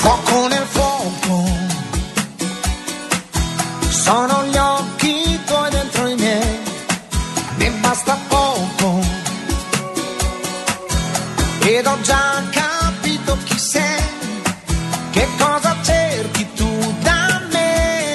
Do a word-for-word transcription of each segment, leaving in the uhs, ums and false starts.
Fuoco nel fuoco, sono gli occhi tuoi dentro i miei, mi basta poco, ed ho già capito chi sei, che cosa cerchi tu da me,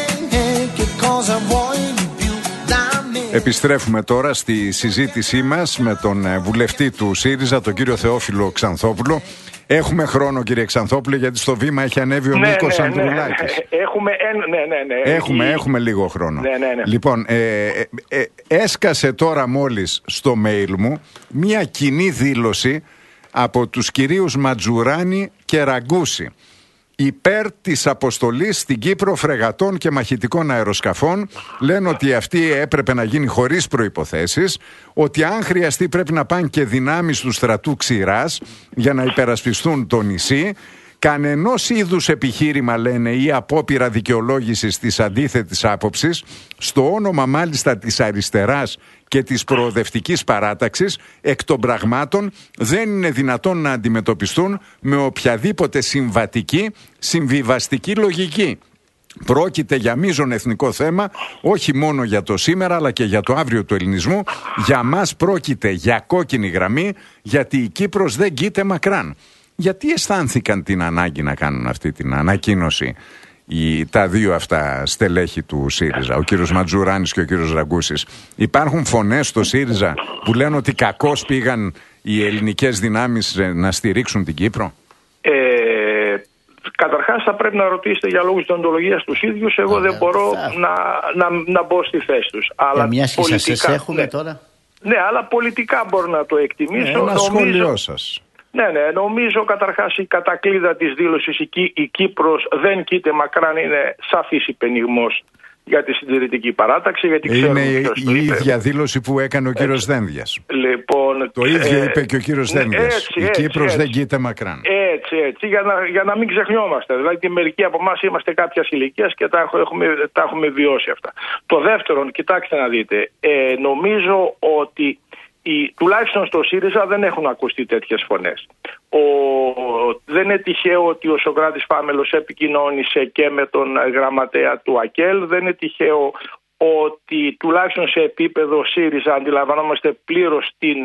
che cosa vuoi di più da me. Επιστρέφουμε τώρα στη συζήτησή μας με τον βουλευτή του ΣΥΡΙΖΑ, τον κύριο Θεόφιλο Ξανθόπουλο. Έχουμε χρόνο, κύριε Ξανθόπουλε, γιατί στο βήμα έχει ανέβει ο ναι, Νίκος ναι, Ανδρουλάκης. Ναι, ναι. Έχουμε, ναι, ναι, ναι. Έχουμε, Η... έχουμε λίγο χρόνο. Ναι, ναι, ναι. Λοιπόν, ε, ε, ε, έσκασε τώρα μόλις στο mail μου μια κοινή δήλωση από τους κυρίους Ματζουράνη και Ραγκούση υπέρ της αποστολής στην Κύπρο φρεγατών και μαχητικών αεροσκαφών. Λένε ότι αυτή έπρεπε να γίνει χωρίς προϋποθέσεις, ότι αν χρειαστεί πρέπει να πάνε και δυνάμεις του στρατού Ξηράς για να υπερασπιστούν το νησί. Κανενός είδους επιχείρημα, λένε, ή απόπειρα δικαιολόγησης της αντίθετης άποψης, στο όνομα μάλιστα της αριστεράς και της προοδευτικής παράταξης, εκ των πραγμάτων δεν είναι δυνατόν να αντιμετωπιστούν με οποιαδήποτε συμβατική, συμβιβαστική λογική. Πρόκειται για μείζον εθνικό θέμα, όχι μόνο για το σήμερα αλλά και για το αύριο του ελληνισμού. Για μας πρόκειται για κόκκινη γραμμή, γιατί η Κύπρος δεν κοίται μακράν. Γιατί αισθάνθηκαν την ανάγκη να κάνουν αυτή την ανακοίνωση οι, τα δύο αυτά στελέχη του ΣΥΡΙΖΑ, ο κύριος Ματζουράνης και ο κύριος Ραγκούσης? Υπάρχουν φωνές στο ΣΥΡΙΖΑ που λένε ότι κακώς πήγαν οι ελληνικές δυνάμεις να στηρίξουν την Κύπρο? Ε, καταρχάς θα πρέπει να ρωτήσετε για λόγους δεοντολογίας τους ίδιους. Εγώ Ωραία, δεν μπορώ να, να, να μπω στη θέση τους. Αλλά ε, μιας και πολιτικά, σας έχουμε ναι, τώρα. Ναι, αλλά πολιτικά μπορώ να το εκτιμήσω. Ένα σχόλιο σας. Ναι, ναι, νομίζω καταρχάς η κατακλείδα της δήλωσης η, η Κύπρος δεν κοίται μακράν είναι σαφής υπενιγμός για τη συντηρητική παράταξη. Γιατί είναι η, η ίδια δήλωση που έκανε ο κύριος Δένδιας. Λοιπόν, το ίδιο ε, είπε και ο κύριος ναι, Δένδιας. Έτσι, η έτσι, Κύπρος έτσι, δεν κοίται μακράν. Έτσι, έτσι, για να, για να μην ξεχνιόμαστε. Δηλαδή, μερικοί από εμάς είμαστε κάποιας ηλικίας και τα έχουμε, τα έχουμε βιώσει αυτά. Το δεύτερον, κοιτάξτε να δείτε, ε, νομίζω ότι οι, τουλάχιστον στο ΣΥΡΙΖΑ δεν έχουν ακουστεί τέτοιες φωνές. Ο, δεν είναι τυχαίο ότι ο Σωκράτης Πάμελος επικοινώνησε και με τον γραμματέα του ΑΚΕΛ. Δεν είναι τυχαίο ότι τουλάχιστον σε επίπεδο ΣΥΡΙΖΑ αντιλαμβανόμαστε πλήρως την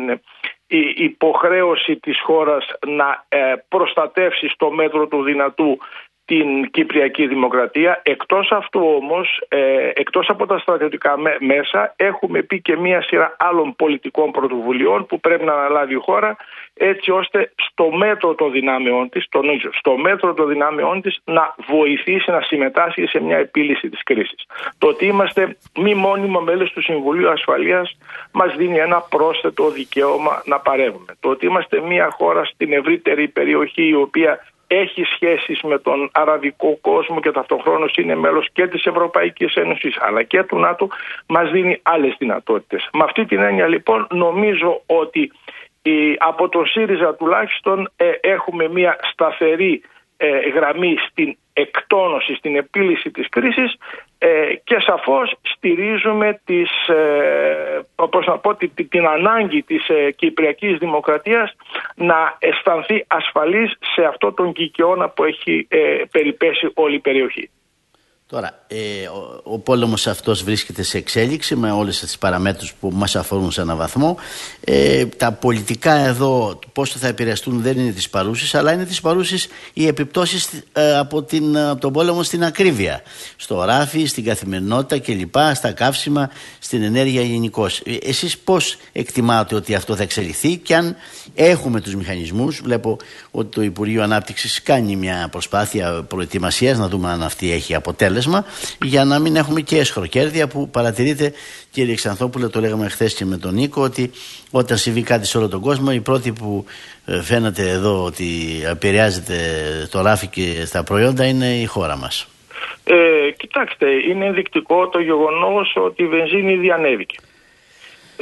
υποχρέωση της χώρας να προστατεύσει στο μέτρο του δυνατού την Κυπριακή Δημοκρατία. Εκτός αυτού όμως, ε, εκτός από τα στρατιωτικά μέσα, έχουμε πει και μία σειρά άλλων πολιτικών πρωτοβουλειών που πρέπει να αναλάβει η χώρα, έτσι ώστε στο μέτρο των δυνάμεών της, τονίζω, στο μέτρο των δυνάμεών της να βοηθήσει να συμμετάσχει σε μια επίλυση της κρίσης. Το ότι είμαστε μη μόνιμο μέλος του Συμβουλίου Ασφαλείας μας δίνει ένα πρόσθετο δικαίωμα να παρεύουμε. Το ότι είμαστε μια χώρα στην ευρύτερη περιοχή η οποία έχει σχέσεις με τον αραβικό κόσμο και ταυτοχρόνως είναι μέλος και της Ευρωπαϊκής Ένωσης αλλά και του ΝΑΤΟ, μας δίνει άλλες δυνατότητες. Με αυτή την έννοια λοιπόν νομίζω ότι η, από το ΣΥΡΙΖΑ τουλάχιστον ε, έχουμε μια σταθερή ε, γραμμή στην εκτόνωση, στην επίλυση της κρίσης ε, και σαφώς στηρίζουμε τις, ε, όπως να πω, την, την ανάγκη της ε, Κυπριακής Δημοκρατίας να αισθανθεί ασφαλής σε αυτό τον κικαιώνα που έχει ε, περιπέσει όλη η περιοχή. Τώρα, ε, ο, ο πόλεμος αυτός βρίσκεται σε εξέλιξη με όλες τις παραμέτρους που μας αφορούν σε έναν βαθμό. Ε, τα πολιτικά εδώ πόσο θα επηρεαστούν δεν είναι τις παρούσεις, αλλά είναι τις παρούσεις οι επιπτώσεις ε, από, την, από τον πόλεμο στην ακρίβεια. Στο ράφι, στην καθημερινότητα κλπ, στα καύσιμα, στην ενέργεια γενικώς. Ε, εσείς πώς εκτιμάτε ότι αυτό θα εξελιχθεί και αν έχουμε τους μηχανισμούς? Βλέπω ότι το Υπουργείο Ανάπτυξης κάνει μια προσπάθεια προετοιμασίας, να δούμε αν αυτή έχει αποτέλεσμα, για να μην έχουμε και εσχροκέρδεια που παρατηρείτε, κύριε Ξανθόπουλε, το λέγαμε χθες και με τον Νίκο, ότι όταν συμβεί κάτι σε όλο τον κόσμο, η πρώτη που φαίνεται εδώ ότι επηρεάζεται το ράφι και στα προϊόντα είναι η χώρα μας. Ε, κοιτάξτε, είναι ενδεικτικό το γεγονός ότι η βενζίνη ήδη ανέβηκε. Ε,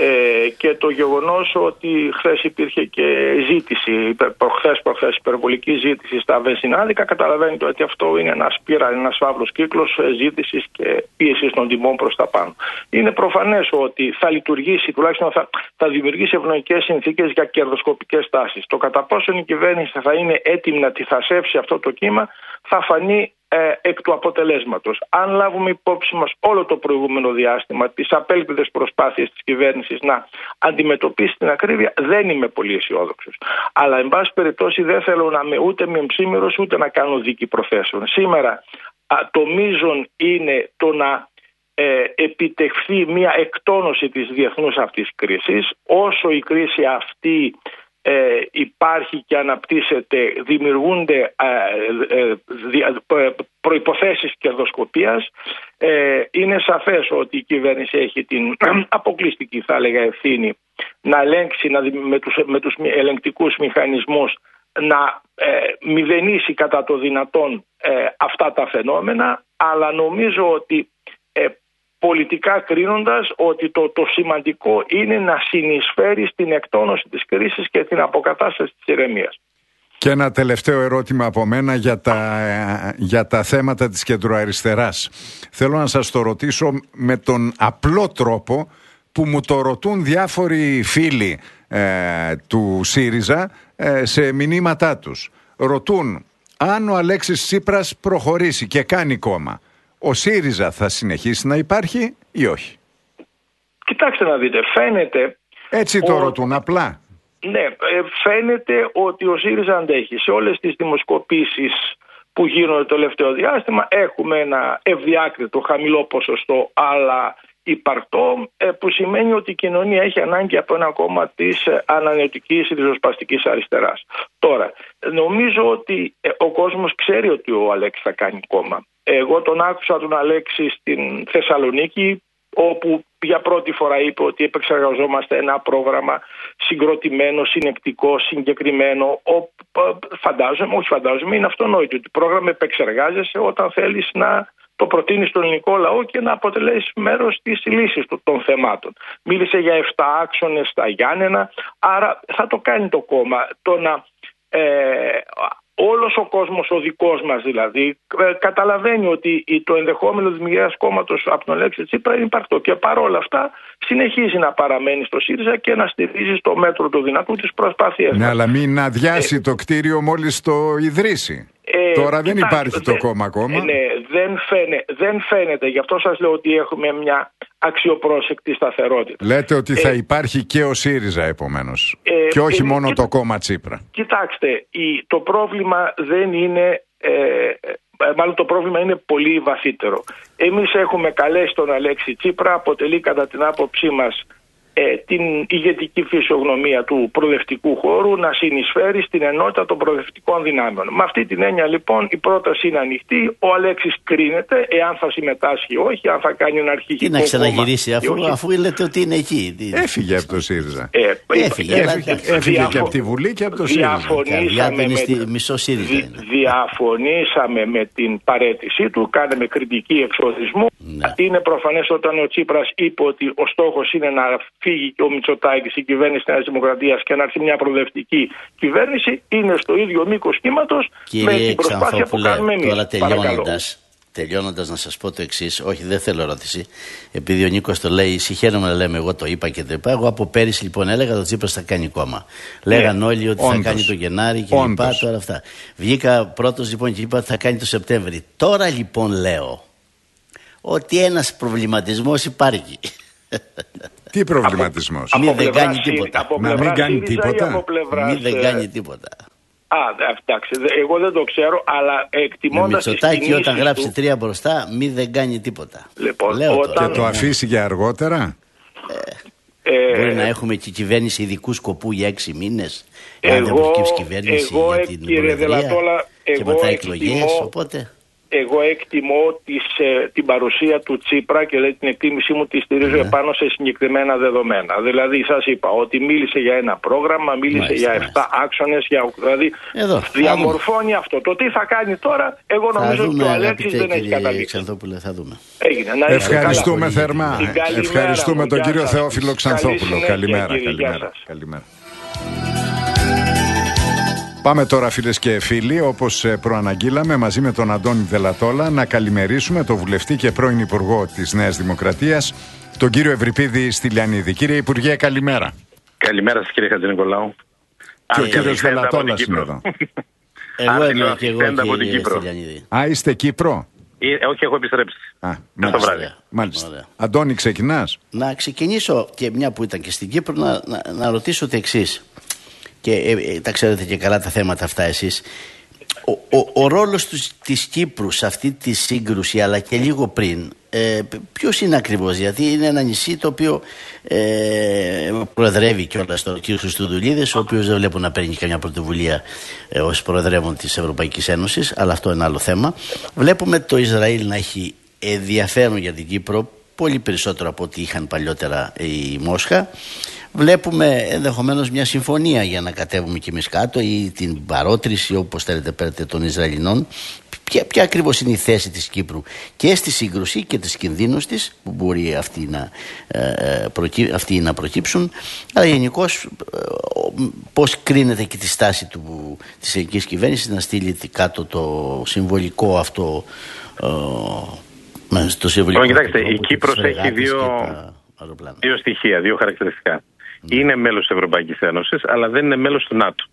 Ε, και το γεγονός ότι χθες υπήρχε και ζήτηση, προχθές, προχθές υπερβολική ζήτηση στα βενζινάδικα, καταλαβαίνετε ότι αυτό είναι ένα σπίραλ, ένας φαύλος κύκλος ζήτησης και πίεσης των τιμών προς τα πάνω. Είναι προφανές ότι θα λειτουργήσει, τουλάχιστον θα, θα δημιουργήσει ευνοϊκές συνθήκες για κερδοσκοπικές τάσεις. Το κατά πόσο η κυβέρνηση θα είναι έτοιμη να τυθασέψει αυτό το κύμα θα φανεί Ε, εκ του αποτελέσματος. Αν λάβουμε υπόψη μας όλο το προηγούμενο διάστημα, τις απέλπιδες προσπάθειες της κυβέρνησης να αντιμετωπίσει την ακρίβεια, δεν είμαι πολύ αισιόδοξος. Αλλά, εν πάση περιπτώσει, δεν θέλω να είμαι ούτε μεμψήμερος ούτε να κάνω δίκη προθέσεων. Σήμερα α, το μείζον είναι το να ε, επιτευχθεί μια εκτόνωση της διεθνούς αυτής κρίσης. Όσο η κρίση αυτή Ε, υπάρχει και αναπτύσσεται, δημιουργούνται ε, ε, ε, προϋποθέσεις κερδοσκοπίας. Ε, είναι σαφές ότι η κυβέρνηση έχει την αποκλειστική, θα έλεγα, ευθύνη να ελέγξει να, με, τους, με τους ελεγκτικούς μηχανισμούς να ε, μηδενίσει κατά το δυνατόν ε, αυτά τα φαινόμενα, αλλά νομίζω ότι ε, πολιτικά κρίνοντας ότι το, το σημαντικό είναι να συνεισφέρει στην εκτόνωση της κρίσης και την αποκατάσταση της ηρεμίας. Και ένα τελευταίο ερώτημα από μένα για τα, για τα θέματα της κεντροαριστεράς. Θέλω να σας το ρωτήσω με τον απλό τρόπο που μου το ρωτούν διάφοροι φίλοι ε, του ΣΥΡΙΖΑ ε, σε μηνύματά τους. Ρωτούν αν ο Αλέξης Τσίπρας προχωρήσει και κάνει κόμμα, ο ΣΥΡΙΖΑ θα συνεχίσει να υπάρχει ή όχι? Κοιτάξτε να δείτε, φαίνεται... Έτσι το ο... ρωτούν απλά. Ναι, φαίνεται ότι ο ΣΥΡΙΖΑ αντέχει. Σε όλες τις δημοσκοπήσεις που γίνονται το τελευταίο διάστημα έχουμε ένα ευδιάκριτο χαμηλό ποσοστό, αλλά υπαρκτό, που σημαίνει ότι η κοινωνία έχει ανάγκη από ένα κόμμα της ανανεωτικής ριζοσπαστικής αριστεράς. Τώρα, νομίζω ότι ο κόσμος ξέρει ότι ο Αλέξης θα κάνει κόμμα. Εγώ τον άκουσα τον Αλέξη στην Θεσσαλονίκη, όπου για πρώτη φορά είπε ότι επεξεργαζόμαστε ένα πρόγραμμα συγκροτημένο, συνεκτικό, συγκεκριμένο. Φαντάζομαι, όχι φαντάζομαι, είναι αυτονόητο ότι πρόγραμμα επεξεργάζεσαι όταν θέλεις να το προτείνει στον ελληνικό λαό και να αποτελέσει μέρος της λύσης των θεμάτων. Μίλησε για εφτά άξονες στα Γιάννενα, άρα θα το κάνει το κόμμα. Το να... Ε, Όλος ο κόσμος, ο δικός μας δηλαδή, καταλαβαίνει ότι το ενδεχόμενο δημιουργίας κόμματος από τον Αλέξη Τσίπρα είναι υπαρκτό και παρόλα αυτά συνεχίζει να παραμένει στο ΣΥΡΙΖΑ και να στηρίζει στο μέτρο του δυνατού τις προσπάθειες. Ναι, αλλά μην αδειάσει ε, το κτίριο μόλις το ιδρύσει. Ε, Τώρα δεν κοιτά, υπάρχει δε, το κόμμα ακόμα. Ναι, δεν, φαίνε, δεν φαίνεται. Γι' αυτό σας λέω ότι έχουμε μια αξιοπρόσεκτη σταθερότητα. Λέτε ότι ε, θα υπάρχει και ο ΣΥΡΙΖΑ επομένως. Ε, και όχι ε, μόνο κοι... το κόμμα Τσίπρα. Κοιτάξτε, η, το πρόβλημα δεν είναι... Ε, μάλλον το πρόβλημα είναι πολύ βαθύτερο. Εμείς έχουμε καλέσει τον Αλέξη Τσίπρα, αποτελεί κατά την άποψή μας ε, την ηγετική φυσιογνωμία του προοδευτικού χώρου να συνεισφέρει στην ενότητα των προοδευτικών δυνάμεων. Με αυτή την έννοια λοιπόν η πρόταση είναι ανοιχτή. Ο Αλέξης κρίνεται εάν θα συμμετάσχει ή όχι, αν θα κάνει ένα αρχηγικό κόμμα. Τι να ξαναγυρίσει αφού, αφού λέτε ότι είναι εκεί. Έφυγε από το ΣΥΡΙΖΑ. Ε, έφυγε έφυγε, έφυγε διαφο... και από τη Βουλή και από το ΣΥΡΙΖΑ. Διαφωνήσαμε, με... στη... Μισό ΣΥΡΙΖΑ είναι. Διαφωνήσαμε με την παρέτησή του, κάναμε κριτική εξορισμού. Ναι. Είναι προφανές όταν ο Τσίπρας είπε ότι ο στόχος είναι να φύγει και ο Μητσοτάκης, η κυβέρνηση της Νέας Δημοκρατίας και να έρθει μια προοδευτική κυβέρνηση, είναι στο ίδιο μήκος κύματος με την προσπάθεια που κάνουμε εμείς. Τώρα τελειώνοντας, τελειώνοντας να σας πω το εξής, όχι δεν θέλω ερώτηση, επειδή ο Νίκος το λέει, συγχαίρομαι να λέμε εγώ το είπα και το είπα, εγώ από πέρυσι λοιπόν έλεγα ότι ο Τσίπρας θα κάνει κόμμα. Λέγαν ναι, όλοι ότι όντως, θα κάνει το Γενάρη και λοιπά, τώρα αυτά. Βγήκα πρώτος λοιπόν και είπα ότι θα κάνει το Σεπτέμβρη. Τώρα λοιπόν λέω ότι ένας προβληματισμός υπάρχει. Τι προβληματισμός? Μη δεν κάνει τίποτα. Να μην κάνει τίποτα. Μη δεν κάνει τίποτα. Α, εντάξει, εγώ δεν το ξέρω, αλλά εκτιμώντας τις κινήσεις του... Μητσοτάκη όταν γράψει τρία μπροστά, μη δεν κάνει τίποτα. Λοιπόν, Λέω όταν... Και το αφήσει για αργότερα. Ε, ε, μπορεί να έχουμε και κυβέρνηση ειδικού σκοπού για έξι μήνες. Εγώ, αν δεν προκύψει κυβέρνηση εγώ, για την Προεδρία και μετά εκλογές, οπότε... εγώ εκτιμώ τις, ε, την παρουσία του Τσίπρα και δηλαδή, την εκτίμησή μου τη στηρίζω yeah. επάνω σε συγκεκριμένα δεδομένα. Δηλαδή σας είπα ότι μίλησε για ένα πρόγραμμα, μίλησε μάλιστα, για εφτά άξονες, για, δηλαδή Εδώ, διαμορφώνει αυτό. Το τι θα κάνει τώρα, εγώ νομίζω ότι ο Αλέξης δεν έχει καταλήξει. Θα δούμε. Έγινε. Να Ευχαριστούμε καλά. θερμά. Ευχαριστούμε τον κύριο Θεόφιλο Ξανθόπουλο. Καλημέρα. Καλημέρα. Καλημέρα. Πάμε τώρα φίλες και φίλοι, όπως προαναγγείλαμε μαζί με τον Αντώνη Δελατόλα να καλημερίσουμε τον βουλευτή και πρώην Υπουργό της Νέας Δημοκρατίας, τον κύριο Ευρυπίδη Στυλιανίδη. Κύριε Υπουργέ, καλημέρα. Καλημέρα σας κύριε Χατζηνικολάου. Και ο κύριος Δελατόλας είναι εδώ. Εγώ είμαι και εγώ κύριε Στυλιανίδη. Α, είστε Κύπρο? Ε, όχι, έχω επιστρέψει. Α, μάλιστα. μάλιστα. Ωραία. Αντώνη, ξεκινάς? Να ξεκινήσω και μια που ήταν και στην Κύπρο να, να, να ρωτήσω το εξής. Και ε, ε, τα ξέρετε και καλά τα θέματα αυτά εσείς. Ο, ο, ο ρόλος του, της Κύπρου σε αυτή τη σύγκρουση αλλά και λίγο πριν ε, ποιος είναι ακριβώς? Γιατί είναι ένα νησί το οποίο ε, προεδρεύει κιόλας τον κύριο Χριστοδουλίδης, ο οποίος δεν βλέπω να παίρνει καμιά πρωτοβουλία ε, ως προεδρεύον της Ευρωπαϊκής Ένωσης, αλλά αυτό είναι άλλο θέμα. Βλέπουμε το Ισραήλ να έχει ενδιαφέρον για την Κύπρο πολύ περισσότερο από ό,τι είχαν παλιότερα η Μόσχα. Βλέπουμε ενδεχομένως μια συμφωνία για να κατέβουμε κι εμείς κάτω ή την παρότριση, όπως θέλετε πέρετε, των Ισραηλινών. Ποια, ποια ακριβώς είναι η θέση της Κύπρου και στη σύγκρουση και τις κινδύνους της που μπορεί αυτοί να, ε, προκύ, αυτοί να προκύψουν, αλλά γενικώς ε, πώς κρίνεται και τη στάση του, της ελληνικής κυβέρνησης να στείλει κάτω το συμβολικό αυτό ε, στο συμβολικό. Κοιτάξτε, η Κύπρος έχει δύο, δύο στοιχεία, δύο χαρακτηριστικά. Είναι μέλος της Ευρωπαϊκής Ένωσης, αλλά δεν είναι μέλος του ΝΑΤΟ.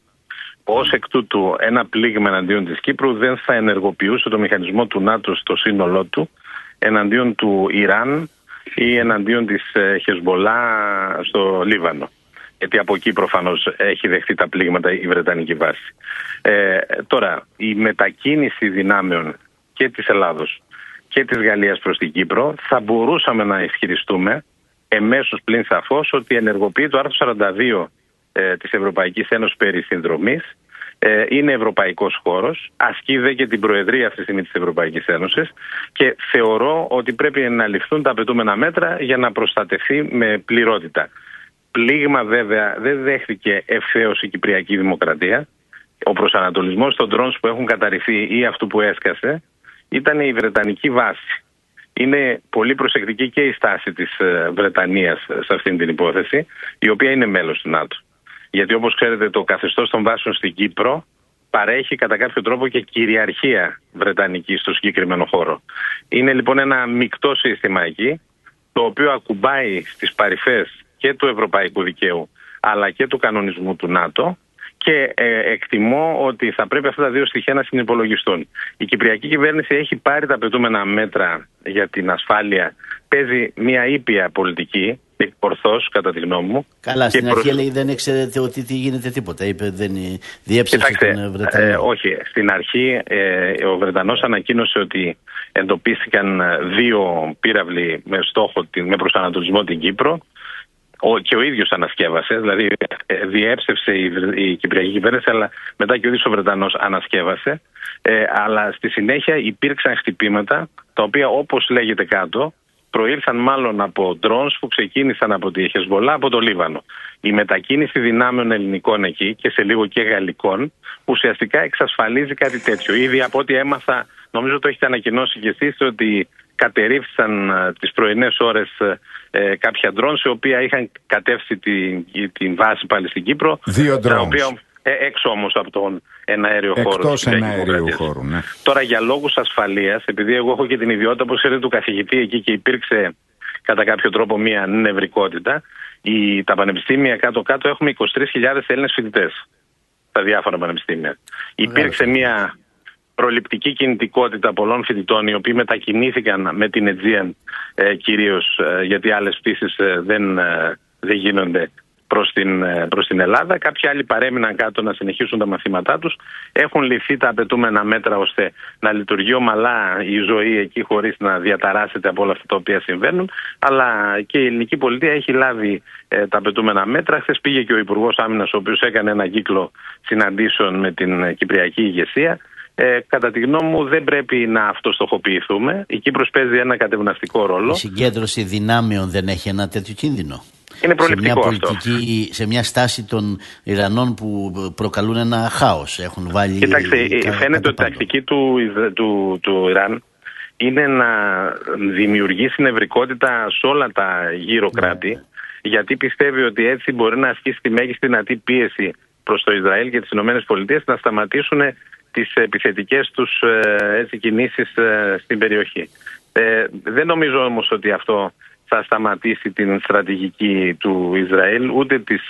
Ως εκ τούτου, ένα πλήγμα εναντίον της Κύπρου δεν θα ενεργοποιούσε το μηχανισμό του ΝΑΤΟ στο σύνολό του εναντίον του Ιράν ή εναντίον της Χεσμολά στο Λίβανο. Γιατί από εκεί προφανώς έχει δεχτεί τα πλήγματα η Βρετανική βάση. Ε, τώρα, η μετακίνηση δυνάμεων και της Ελλάδος και της Γαλλίας προς την Κύπρο θα μπορούσαμε να ισχυριστούμε εμέσως πλην σαφώς ότι ενεργοποιεί το άρθρο σαράντα δύο ε, της Ευρωπαϊκής Ένωσης περί συνδρομής, ε, είναι ευρωπαϊκός χώρος, ασκεί δε και την προεδρία αυτή τη στιγμή της Ευρωπαϊκής Ένωσης και θεωρώ ότι πρέπει να ληφθούν τα απαιτούμενα μέτρα για να προστατευτεί με πληρότητα. Πλήγμα βέβαια δεν δέχτηκε ευθέως η Κυπριακή Δημοκρατία. Ο προσανατολισμός των drones που έχουν καταρριφθεί ή αυτού που έσκασε ήταν η Βρετανική βάση. Είναι πολύ προσεκτική και η στάση της Βρετανίας σε αυτήν την υπόθεση, η οποία είναι μέλος του ΝΑΤΟ. Γιατί όπως ξέρετε το καθεστώς των βάσεων στην Κύπρο παρέχει κατά κάποιο τρόπο και κυριαρχία βρετανική στο συγκεκριμένο χώρο. Είναι λοιπόν ένα μεικτό σύστημα εκεί, το οποίο ακουμπάει στις παρυφές και του ευρωπαϊκού δικαίου αλλά και του κανονισμού του ΝΑΤΟ και ε, εκτιμώ ότι θα πρέπει αυτά τα δύο στοιχεία να συνυπολογιστούν. Η Κυπριακή κυβέρνηση έχει πάρει τα απαιτούμενα μέτρα για την ασφάλεια, παίζει μια ήπια πολιτική, ορθώς κατά τη γνώμη μου. Καλά, στην αρχή προς... λέει δεν ξέρετε ότι τι γίνεται τίποτα, είπε δεν διέψευσε τον Βρετανό. Ε, όχι, στην αρχή ε, ο Βρετανός ανακοίνωσε ότι εντοπίστηκαν δύο πύραυλοι με στόχο, με προσανατολισμό την Κύπρο. Ο, και ο ίδιος ανασκεύασε, δηλαδή διέψευσε η, η Κυπριακή κυβέρνηση, αλλά μετά και ο ίδιος ο Βρετανός ανασκεύασε. Ε, αλλά στη συνέχεια υπήρξαν χτυπήματα, τα οποία όπως λέγεται κάτω, προήλθαν μάλλον από drones που ξεκίνησαν από τη Χεσμολά, από το Λίβανο. Η μετακίνηση δυνάμεων ελληνικών εκεί και σε λίγο και γαλλικών ουσιαστικά εξασφαλίζει κάτι τέτοιο. Ήδη από ό,τι έμαθα, νομίζω το έχετε ανακοινώσει κι εσείς, ότι κατερρίφθησαν τις πρωινές ώρες ε, κάποια drones, οι οποία είχαν κατεύσει την, την βάση πάλι στην Κύπρο. Δύο drones. Τα οποία, ε, έξω όμως από τον εναέριο χώρο. Εκτός εναέριου χώρου, ναι. Τώρα για λόγους ασφαλείας, επειδή εγώ έχω και την ιδιότητα, όπως ξέρετε, του καθηγητή εκεί και υπήρξε κατά κάποιο τρόπο μια νευρικότητα, η, τα πανεπιστήμια κάτω-κάτω έχουμε είκοσι τρεις χιλιάδες Έλληνες φοιτητές στα διάφορα πανεπιστήμια. Υπήρξε μια προληπτική κινητικότητα πολλών φοιτητών, οι οποίοι μετακινήθηκαν με την Aegean ε, κυρίως, ε, γιατί άλλες πτήσεις ε, δεν, ε, δεν γίνονται προς την, ε, προς την Ελλάδα. Κάποιοι άλλοι παρέμειναν κάτω να συνεχίσουν τα μαθήματά τους. Έχουν ληφθεί τα απαιτούμενα μέτρα ώστε να λειτουργεί ομαλά η ζωή εκεί χωρίς να διαταράσσεται από όλα αυτά τα οποία συμβαίνουν. Αλλά και η ελληνική πολιτεία έχει λάβει ε, τα απαιτούμενα μέτρα. Χθες πήγε και ο Υπουργός Άμυνας, ο οποίος έκανε ένα κύκλο συναντήσεων με την κυπριακή ηγεσία. Ε, κατά τη γνώμη μου δεν πρέπει να αυτοστοχοποιηθούμε. Η Κύπρος παίζει ένα κατευναστικό ρόλο. Η συγκέντρωση δυνάμεων δεν έχει ένα τέτοιο κίνδυνο? Είναι προληπτικό σε μια πολιτική, αυτό. Σε μια στάση των Ιρανών που προκαλούν ένα χάος. Έχουν βάλει. Κοιτάξτε, κα, φαίνεται ότι η τακτική του, του, του Ιράν είναι να δημιουργήσει νευρικότητα σε όλα τα γύρω κράτη, ναι. γιατί πιστεύει ότι έτσι μπορεί να ασκήσει τη μέγιστη δυνατή πίεση προς το Ισραήλ και τις ΗΠΑ να σταματήσουν τις επιθετικές τους έτσι, κινήσεις στην περιοχή. Ε, δεν νομίζω όμως ότι αυτό θα σταματήσει την στρατηγική του Ισραήλ ούτε, της,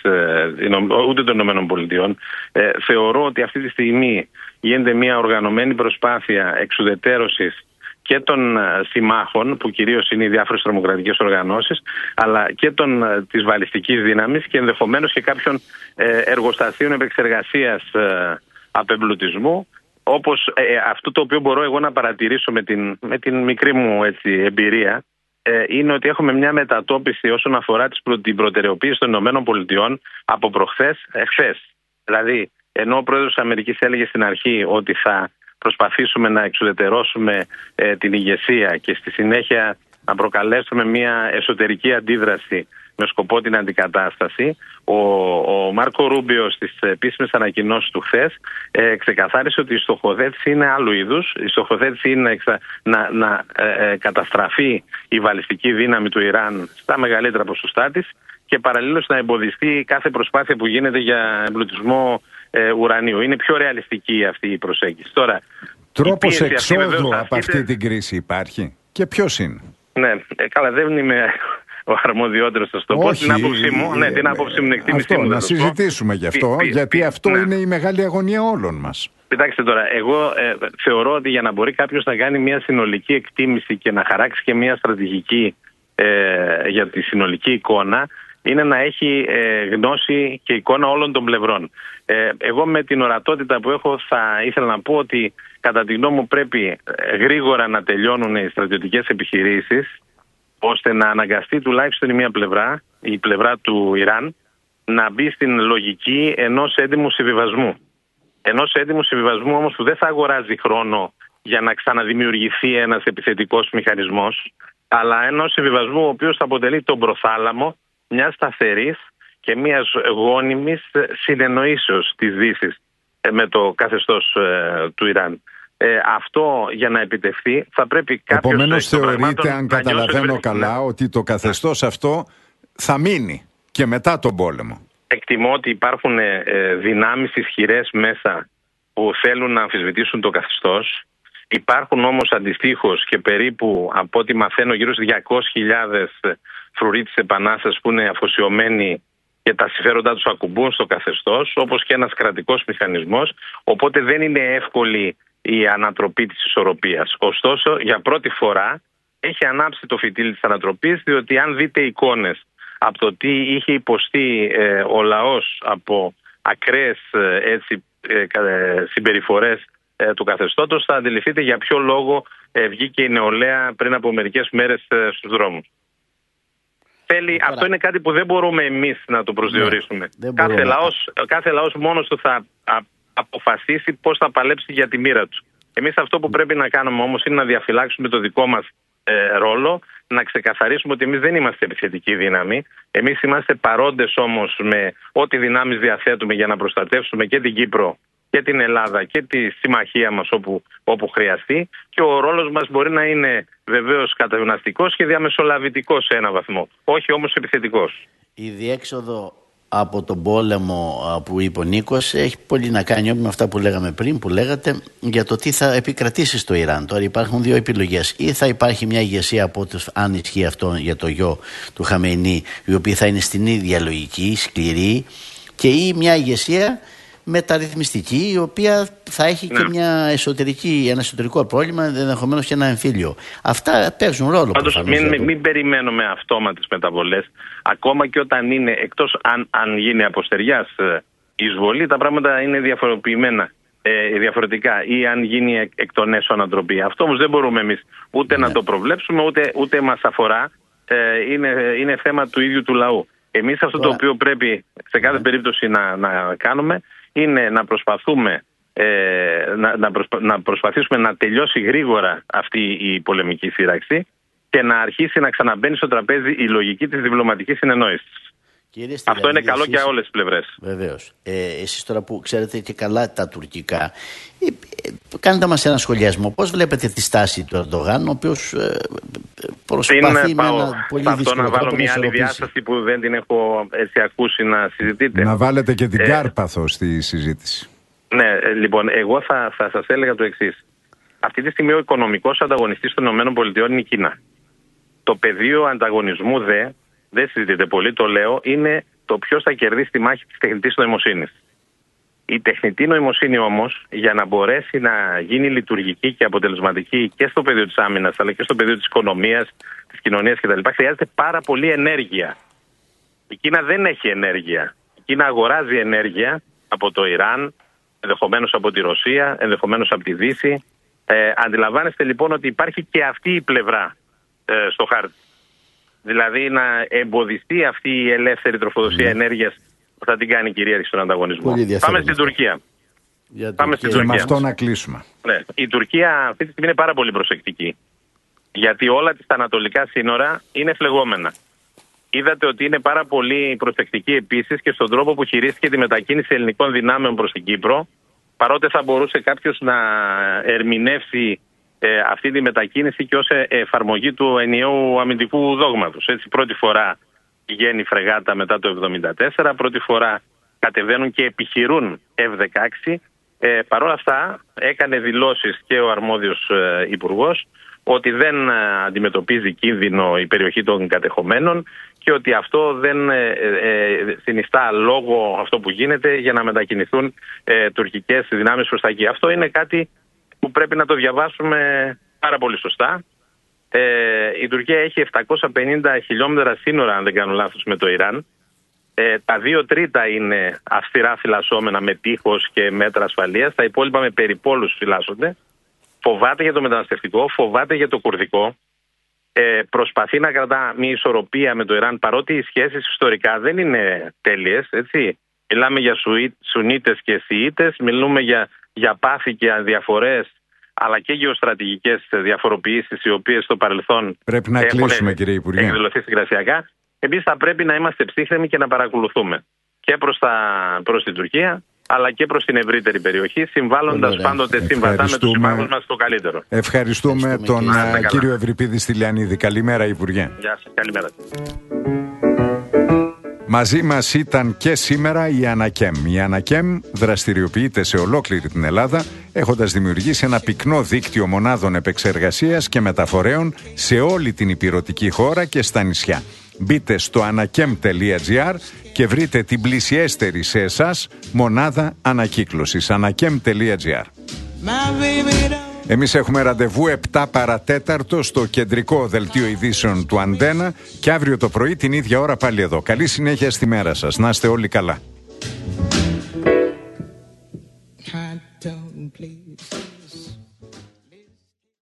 ούτε των ΗΠΑ. Ε, θεωρώ ότι αυτή τη στιγμή γίνεται μια οργανωμένη προσπάθεια εξουδετερώσης και των συμμάχων, που κυρίως είναι οι διάφορες τρομοκρατικές οργανώσεις, αλλά και των, της βαλιστικής δύναμης και ενδεχομένως και κάποιων ε, εργοστασίων επεξεργασίας ε, απεμπλουτισμού, όπως ε, αυτό το οποίο μπορώ εγώ να παρατηρήσω με την, με την μικρή μου έτσι, εμπειρία, ε, είναι ότι έχουμε μια μετατόπιση όσον αφορά τις προ, την προτεραιοποίηση των ΗΠΑ από προχθές εχθές. Δηλαδή, ενώ ο πρόεδρος της Αμερικής έλεγε στην αρχή ότι θα προσπαθήσουμε να εξουδετερώσουμε ε, την ηγεσία και στη συνέχεια να προκαλέσουμε μια εσωτερική αντίδραση με σκοπό την αντικατάσταση, ο, ο Μάρκο Ρούμπιο στις επίσημες ανακοινώσεις του χθες ε, ξεκαθάρισε ότι η στοχοθέτηση είναι άλλου είδους. Η στοχοθέτηση είναι εξα, να, να ε, ε, καταστραφεί η βαλιστική δύναμη του Ιράν στα μεγαλύτερα ποσοστά της και παραλλήλως να εμποδιστεί κάθε προσπάθεια που γίνεται για εμπλουτισμό ε, ουρανίου. Είναι πιο ρεαλιστική αυτή η προσέγγιση. Τώρα, τρόπος εξόδου από αυτή την κρίση υπάρχει και ποιος είναι? Ναι, ε, καλά, δεν είμαι ο αρμοδιότερος να το πω. Την άποψή μου, ναι, την άποψή μου, την εκτίμησή μου. Να συζητήσουμε γι' αυτό, πι, γιατί πι, αυτό ναι. είναι η μεγάλη αγωνία όλων μας. Κοιτάξτε τώρα, εγώ ε, θεωρώ ότι για να μπορεί κάποιος να κάνει μια συνολική εκτίμηση και να χαράξει και μια στρατηγική ε, για τη συνολική εικόνα, είναι να έχει ε, γνώση και εικόνα όλων των πλευρών. Ε, εγώ με την ορατότητα που έχω θα ήθελα να πω ότι κατά τη γνώμη μου πρέπει γρήγορα να τελειώνουν οι στρατιωτικές επιχειρήσεις, ώστε να αναγκαστεί τουλάχιστον η μία πλευρά, η πλευρά του Ιράν, να μπει στην λογική ενός έντιμου συμβιβασμού. Ενός έντιμου συμβιβασμού όμως που δεν θα αγοράζει χρόνο για να ξαναδημιουργηθεί ένας επιθετικός μηχανισμός, αλλά ενός συμβιβασμού ο οποίος θα αποτελεί τον προθάλαμο μιας σταθερής και μιας γόνιμης συνεννοήσεως της Δύσης με το καθεστώς ε, του Ιράν. Ε, αυτό για να επιτευχθεί θα πρέπει κάποιος... Επομένως θεωρείτε, αν καταλαβαίνω καλά, ναι. ότι το καθεστώς αυτό θα μείνει και μετά τον πόλεμο. Εκτιμώ ότι υπάρχουν ε, δυνάμεις ισχυρές μέσα που θέλουν να αμφισβητήσουν το καθεστώς. Υπάρχουν όμως αντιστοίχως και περίπου, από ό,τι μαθαίνω, γύρω στις διακόσιες χιλιάδες φρουροί της Επανάστασης που είναι αφοσιωμένοι και τα συμφέροντά τους ακουμπούν στο καθεστώς, όπως και ένας κρατικός μηχανισμός, οπότε δεν είναι εύκολη η ανατροπή της ισορροπίας. Ωστόσο, για πρώτη φορά έχει ανάψει το φυτίλι της ανατροπής, διότι αν δείτε εικόνες από το τι είχε υποστεί ε, ο λαός από ακραίες ε, έτσι, ε, συμπεριφορές ε, του καθεστώτος, θα αντιληφθείτε για ποιο λόγο ε, βγήκε η νεολαία πριν από μερικές μέρες ε, στους δρόμους. Θέλει, αυτό είναι κάτι που δεν μπορούμε εμείς να το προσδιορίσουμε. Ναι, κάθε, λαός, κάθε λαός μόνος του θα αποφασίσει πώς θα παλέψει για τη μοίρα του. Εμείς αυτό που πρέπει να κάνουμε όμως είναι να διαφυλάξουμε το δικό μας ε, ρόλο, να ξεκαθαρίσουμε ότι εμείς δεν είμαστε επιθετική δύναμη. Εμείς είμαστε παρόντες όμως με ό,τι δυνάμεις διαθέτουμε για να προστατεύσουμε και την Κύπρο και την Ελλάδα και τη συμμαχία μας όπου, όπου χρειαστεί, και ο ρόλος μας μπορεί να είναι βεβαίως καταδυναστικός και διαμεσολαβητικός σε ένα βαθμό, όχι όμως επιθετικός. Η διέξοδο από τον πόλεμο που είπε ο Νίκος έχει πολύ να κάνει με αυτά που λέγαμε πριν, που λέγατε για το τι θα επικρατήσει στο Ιράν. Τώρα υπάρχουν δύο επιλογές. Ή θα υπάρχει μια ηγεσία από τους, αν ισχύει αυτό για το γιο του Χαμεϊνί, η οποία θα είναι στην ίδια λογική, σκληρή, και ή μια ηγεσία μεταρρυθμιστική, η οποία θα έχει ναι. και μια εσωτερική, ένα εσωτερικό πρόβλημα, ενδεχομένως και ένα εμφύλιο. Αυτά παίζουν ρόλο. Πάντως μην, μην, μην περιμένουμε αυτόματες μεταβολές. Ακόμα και όταν είναι, εκτός αν, αν γίνει από στεριάς εισβολή, τα πράγματα είναι διαφοροποιημένα, ε, διαφορετικά, ή αν γίνει εκ, εκ των έσω ανατροπή. Αυτό όμως δεν μπορούμε εμείς ούτε ναι. να το προβλέψουμε, ούτε, ούτε μας αφορά. Ε, είναι, είναι θέμα του ίδιου του λαού. Εμείς αυτό Τώρα. το οποίο πρέπει σε κάθε περίπτωση να, να κάνουμε είναι να προσπαθούμε ε, να, να, προσπα, να προσπαθήσουμε να τελειώσει γρήγορα αυτή η πολεμική σύραξη και να αρχίσει να ξαναμπαίνει στο τραπέζι η λογική της διπλωματικής συνεννόησης. Κύριε Αυτό Στυλιανίδη, είναι καλό εσείς, για όλες τις πλευρές. Βεβαίως. Ε, εσείς τώρα που ξέρετε και καλά τα τουρκικά, ε, ε, κάντε μας ένα σχολιασμό. Πώς βλέπετε τη στάση του Ερντογάν, ο οποίος ε, προσπαθεί με ένα πολύ δύσκολο τρόπο να βάλω να μια άλλη διάσταση που δεν την έχω έτσι ακούσει να συζητείτε. Να βάλετε και την ε, Κάρπαθο στη συζήτηση. Ναι, λοιπόν, εγώ θα, θα σας έλεγα το εξής. Αυτή τη στιγμή ο οικονομικός ανταγωνιστής των ΗΠΑ είναι η Κίνα. Το πεδίο ανταγωνισμού δε, δεν συζητείται πολύ, το λέω, είναι το ποιος θα κερδίσει τη μάχη της τεχνητής νοημοσύνης. Η τεχνητή νοημοσύνη όμως, για να μπορέσει να γίνει λειτουργική και αποτελεσματική και στο πεδίο της άμυνας, αλλά και στο πεδίο της οικονομίας, της κοινωνίας κτλ., χρειάζεται πάρα πολύ ενέργεια. Η Κίνα δεν έχει ενέργεια. Η Κίνα αγοράζει ενέργεια από το Ιράν, ενδεχομένως από τη Ρωσία, ενδεχομένως από τη Δύση. Ε, αντιλαμβάνεστε λοιπόν ότι υπάρχει και αυτή η πλευρά ε, στο χάρτη. Δηλαδή να εμποδιστεί αυτή η ελεύθερη τροφοδοσία mm. ενέργειας που θα την κάνει κυρίαρχη στον ανταγωνισμό. Πάμε στην Τουρκία. Πάμε στην Τουρκία. Με αυτό να κλείσουμε. Ναι. Η Τουρκία αυτή τη στιγμή είναι πάρα πολύ προσεκτική. Γιατί όλα τα ανατολικά σύνορα είναι φλεγόμενα. Είδατε ότι είναι πάρα πολύ προσεκτική επίσης και στον τρόπο που χειρίστηκε τη μετακίνηση ελληνικών δυνάμεων προς την Κύπρο. Παρότι θα μπορούσε κάποιος να ερμηνεύσει ε, αυτή τη μετακίνηση και ως εφαρμογή του ενιαίου αμυντικού δόγματος. Έτσι, πρώτη φορά πηγαίνει η φρεγάτα μετά το εβδομήντα τέσσερα, πρώτη φορά κατεβαίνουν και επιχειρούν εφ δεκαέξι. Ε, Παρ' όλα αυτά έκανε δηλώσεις και ο αρμόδιος ε, υπουργός ότι δεν ε, αντιμετωπίζει κίνδυνο η περιοχή των κατεχομένων και ότι αυτό δεν ε, ε, συνιστά λόγο αυτό που γίνεται για να μετακινηθούν ε, τουρκικές δυνάμεις προς τα εκεί. Αυτό είναι κάτι που πρέπει να το διαβάσουμε πάρα πολύ σωστά. Ε, η Τουρκία έχει επτακόσια πενήντα χιλιόμετρα σύνορα, αν δεν κάνω λάθος, με το Ιράν. Ε, τα δύο τρίτα είναι αυστηρά φυλασσόμενα με τείχος και μέτρα ασφαλείας. Τα υπόλοιπα με περιπόλους φυλάσσονται. Φοβάται για το μεταναστευτικό, φοβάται για το κουρδικό. Ε, προσπαθεί να κρατά μια ισορροπία με το Ιράν, παρότι οι σχέσεις ιστορικά δεν είναι τέλειες, έτσι. Μιλάμε για Σουνίτες και Σιήτες, μιλούμε για, για πάθη και αδιαφορές, αλλά και γεωστρατηγικές διαφοροποιήσεις, οι οποίες στο παρελθόν πρέπει να έχουν κλείσουμε, κύριε Υπουργέ. εκδηλωθεί συγκρασιακά. Εμείς θα πρέπει να είμαστε ψύχρεμοι και να παρακολουθούμε και προς, τα, προς την Τουρκία, αλλά και προς την ευρύτερη περιοχή, συμβάλλοντας πάντοτε συμβατά με τους συμμάχους μας το καλύτερο. Ευχαριστούμε, Ευχαριστούμε τον κύριο Ευρυπίδη Στυλιανίδη. Καλημέρα, Υπουργέ. Γεια σας, καλημέρα. Μαζί μας ήταν και σήμερα η Ανακέμ. Η Ανακέμ δραστηριοποιείται σε ολόκληρη την Ελλάδα, έχοντας δημιουργήσει ένα πυκνό δίκτυο μονάδων επεξεργασίας και μεταφορέων σε όλη την ηπειρωτική χώρα και στα νησιά. Μπείτε στο ανακέμ τελεία τζι άρ και βρείτε την πλησιέστερη σε εσάς μονάδα ανακύκλωσης. ανακέμ τελεία τζι άρ. Εμείς έχουμε ραντεβού επτά παρατέταρτο στο κεντρικό δελτίο ειδήσεων του Αντένα και αύριο το πρωί την ίδια ώρα πάλι εδώ. Καλή συνέχεια στη μέρα σας. Να είστε όλοι καλά.